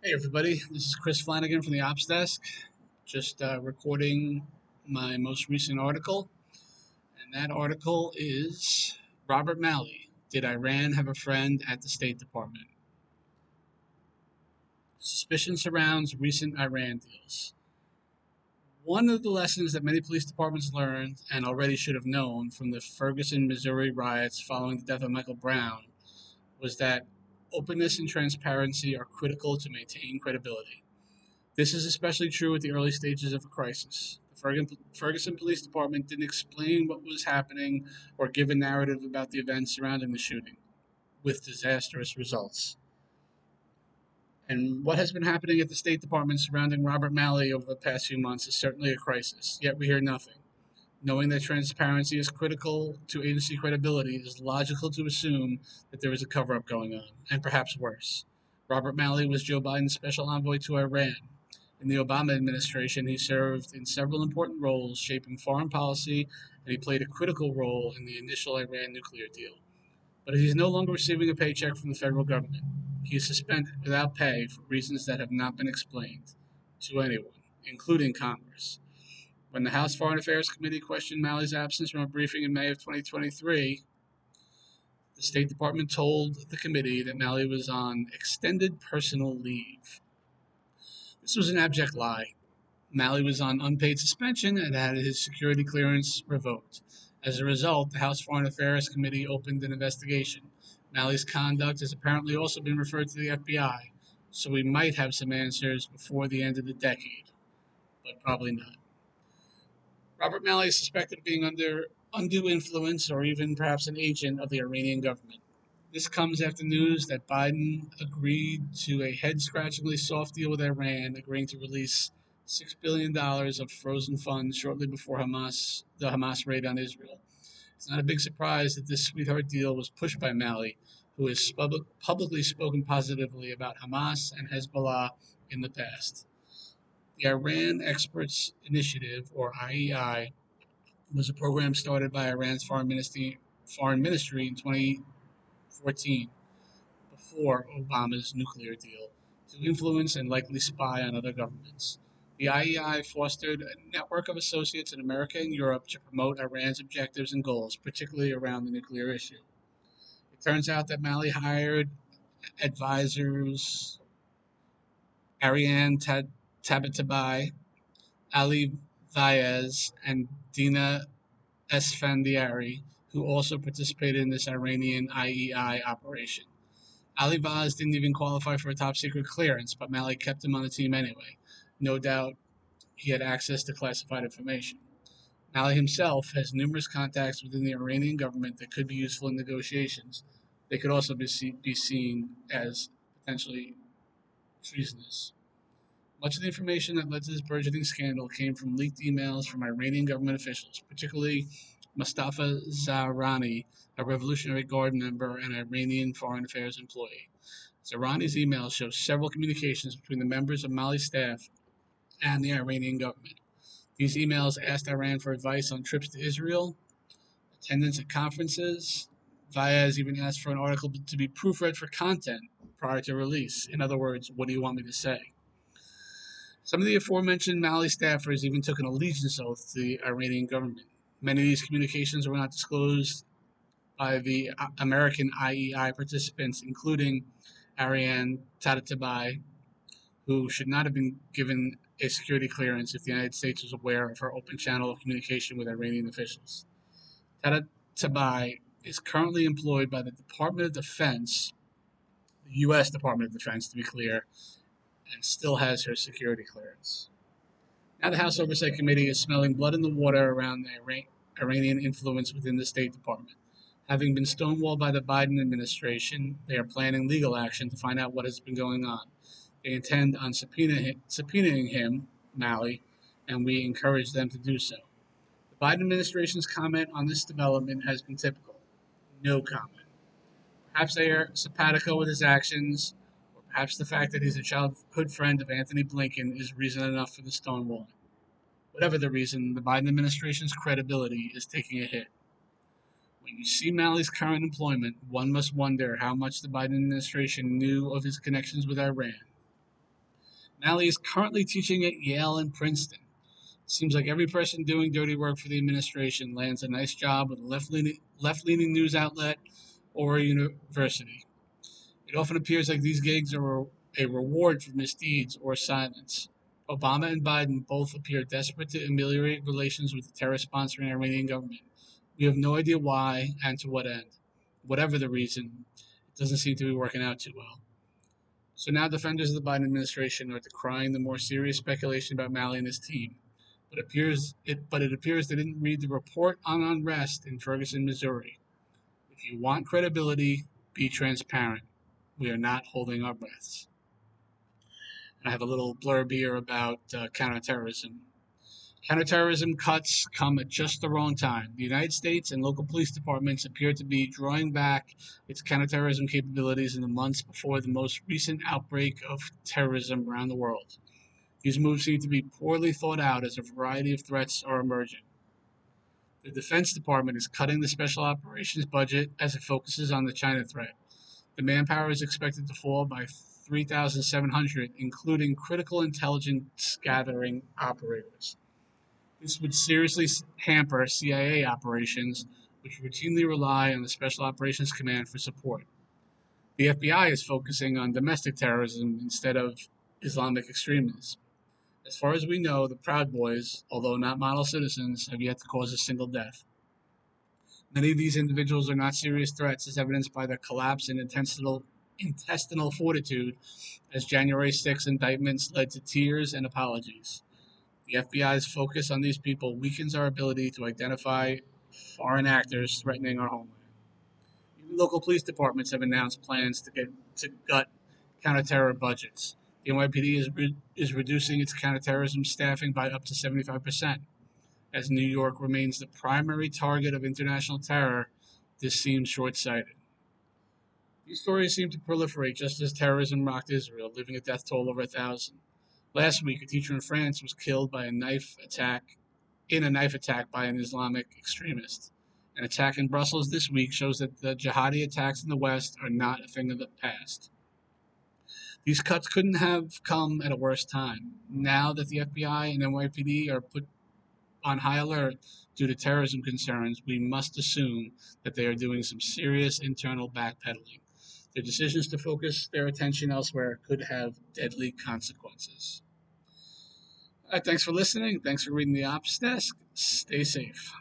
Hey everybody, this is Chris Flanagan from the Ops Desk. Just recording my most recent article, and that article is Robert Malley. Did Iran have a friend at the State Department? Suspicion surrounds recent Iran deals. One of the lessons that many police departments learned and already should have known from the Ferguson, Missouri riots following the death of Michael Brown was that openness and transparency are critical to maintain credibility. This is especially true at the early stages of a crisis. The Ferguson Police Department didn't explain what was happening or give a narrative about the events surrounding the shooting, with disastrous results. And what has been happening at the State Department surrounding Robert Malley over the past few months is certainly a crisis, yet we hear nothing. Knowing that transparency is critical to agency credibility, it is logical to assume that there is a cover up going on, and perhaps worse. Robert Malley was Joe Biden's special envoy to Iran. In the Obama administration, he served in several important roles shaping foreign policy, and he played a critical role in the initial Iran nuclear deal. But he's no longer receiving a paycheck from the federal government. He is suspended without pay for reasons that have not been explained to anyone, including Congress. When the House Foreign Affairs Committee questioned Malley's absence from a briefing in May of 2023, the State Department told the committee that Malley was on extended personal leave. This was an abject lie. Malley was on unpaid suspension and had his security clearance revoked. As a result, the House Foreign Affairs Committee opened an investigation. Malley's conduct has apparently also been referred to the FBI, so we might have some answers before the end of the decade, but probably not. Robert Malley is suspected of being under undue influence or even perhaps an agent of the Iranian government. This comes after news that Biden agreed to a head scratchingly soft deal with Iran, agreeing to release $6 billion of frozen funds shortly before the Hamas raid on Israel. It's not a big surprise that this sweetheart deal was pushed by Malley, who has publicly spoken positively about Hamas and Hezbollah in the past. The Iran Experts Initiative, or IEI, was a program started by Iran's foreign ministry in 2014, before Obama's nuclear deal, to influence and likely spy on other governments. The IEI fostered a network of associates in America and Europe to promote Iran's objectives and goals, particularly around the nuclear issue. It turns out that Malley hired advisors Ariane Tabatabai, Ali Vaez, and Dina Esfandiari, who also participated in this Iranian IEI operation. Ali Vaz didn't even qualify for a top secret clearance, but Malley kept him on the team anyway. No doubt he had access to classified information. Malley himself has numerous contacts within the Iranian government that could be useful in negotiations. They could also be seen as potentially treasonous. Much of the information that led to this burgeoning scandal came from leaked emails from Iranian government officials, particularly Mustafa Zahrani, a Revolutionary Guard member and Iranian foreign affairs employee. Zahrani's emails show several communications between the members of Mali's staff and the Iranian government. These emails asked Iran for advice on trips to Israel, attendance at conferences. Vaez even asked for an article to be proofread for content prior to release. In other words, what do you want me to say? Some of the aforementioned Mali staffers even took an allegiance oath to the Iranian government. Many of these communications were not disclosed by the American IEI participants, including Ariane Tabatabai, who should not have been given a security clearance if the United States was aware of her open channel of communication with Iranian officials. Tabatabai is currently employed by the Department of Defense, the U.S. Department of Defense to be clear, and still has her security clearance. Now the House Oversight Committee is smelling blood in the water around the Iranian influence within the State Department. Having been stonewalled by the Biden administration, they are planning legal action to find out what has been going on. They intend on subpoenaing him, Malley, and we encourage them to do so. The Biden administration's comment on this development has been typical. No comment. Perhaps they are simpatico with his actions, or perhaps the fact that he's a childhood friend of Anthony Blinken is reason enough for the stonewalling. Whatever the reason, the Biden administration's credibility is taking a hit. When you see Malley's current employment, one must wonder how much the Biden administration knew of his connections with Iran. Malley is currently teaching at Yale and Princeton. Seems like every person doing dirty work for the administration lands a nice job with a left-leaning news outlet or a university. It often appears like these gigs are a reward for misdeeds or silence. Obama and Biden both appear desperate to ameliorate relations with the terror-sponsoring Iranian government. We have no idea why and to what end. Whatever the reason, it doesn't seem to be working out too well. So now defenders of the Biden administration are decrying the more serious speculation about Malley and his team. But it appears they didn't read the report on unrest in Ferguson, Missouri. If you want credibility, be transparent. We are not holding our breaths. And I have a little blurb here about counterterrorism. Counterterrorism cuts come at just the wrong time. The United States and local police departments appear to be drawing back its counterterrorism capabilities in the months before the most recent outbreak of terrorism around the world. These moves seem to be poorly thought out as a variety of threats are emerging. The Defense Department is cutting the Special Operations budget as it focuses on the China threat. The manpower is expected to fall by 3,700, including critical intelligence gathering operators. This would seriously hamper CIA operations, which routinely rely on the Special Operations Command for support. The FBI is focusing on domestic terrorism instead of Islamic extremism. As far as we know, the Proud Boys, although not model citizens, have yet to cause a single death. Many of these individuals are not serious threats, as evidenced by their collapse in intestinal fortitude, as January 6 indictments led to tears and apologies. The FBI's focus on these people weakens our ability to identify foreign actors threatening our homeland. Even local police departments have announced plans to gut counterterror budgets. The NYPD is reducing its counterterrorism staffing by up to 75%. As New York remains the primary target of international terror, this seems short-sighted. These stories seem to proliferate just as terrorism rocked Israel, leaving a death toll over 1,000. Last week, a teacher in France was killed by a knife attack by an Islamic extremist. An attack in Brussels this week shows that the jihadi attacks in the West are not a thing of the past. These cuts couldn't have come at a worse time. Now that the FBI and NYPD are put on high alert due to terrorism concerns, we must assume that they are doing some serious internal backpedaling. Their decisions to focus their attention elsewhere could have deadly consequences. All right, thanks for listening. Thanks for reading the Ops Desk. Stay safe.